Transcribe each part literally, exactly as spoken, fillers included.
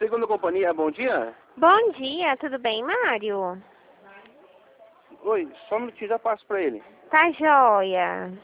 Segunda companhia, bom dia. Bom dia, tudo bem, Mário? Oi, só um minutinho, já passo pra ele. Tá joia.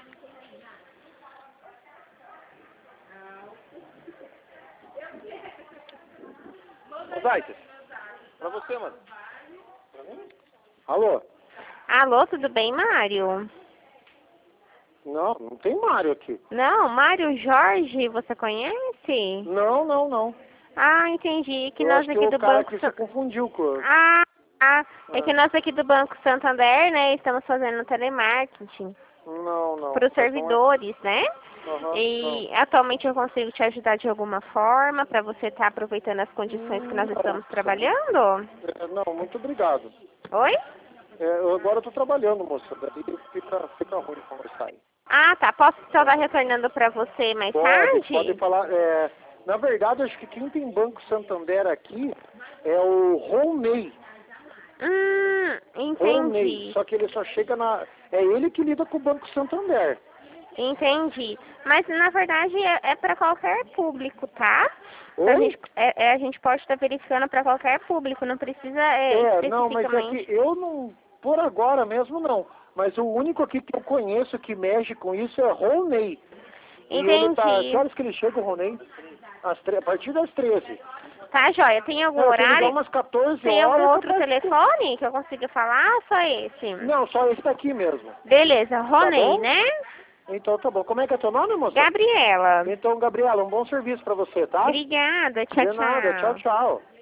Ô, Zaytes, pra você, mano. Pra mim? Alô? Alô, tudo bem, Mário? Não, não tem Mário aqui. Não, Mário Jorge, você conhece? Não, não, não. Ah, entendi. Que Eu nós acho que aqui o do cara Banco aqui se San... confundiu com... Ah, ah, é Ah. que nós aqui do Banco Santander, né, estamos fazendo telemarketing Não, não. para os Mas não é- servidores, né? Aham, E atualmente eu consigo te ajudar de alguma forma para você estar aproveitando as condições que nós não. estamos Nossa, trabalhando? é, não, muito obrigado. Oi? É, eu agora eu tô trabalhando, moça. Daí fica, fica ruim conversar aí. Ah, tá. Posso só estar retornando para você mais Pode, tarde? pode falar. É, na verdade, acho que quem tem Banco Santander aqui é o Roney. Hum, Roney. entendi. Só que ele só chega na... É ele que lida com o Banco Santander. Entendi. Mas na verdade é, é para qualquer público, tá? Oi? A gente, é, é, a gente pode estar verificando para qualquer público, não precisa é, É, não, mas é especificamente. que eu não... Por agora mesmo, não. Mas o único aqui que eu conheço que mexe com isso é Roney. E ele tá... Entendi. Que horas que ele chega, o Roney? Às tre... A partir das treze. Tá, joia. Tem algum Não, se ele dá horário? umas quatorze Tem algum horas... outro capaz de- telefone que eu consiga falar ou só esse? Não, só esse daqui mesmo. Beleza, Ronei, bom? né? Então tá bom. Como é que é teu nome, moça? Gabriela. Então, Gabriela, um bom serviço pra você, tá? Obrigada. Tchau, De nada. Tchau, tchau. tchau.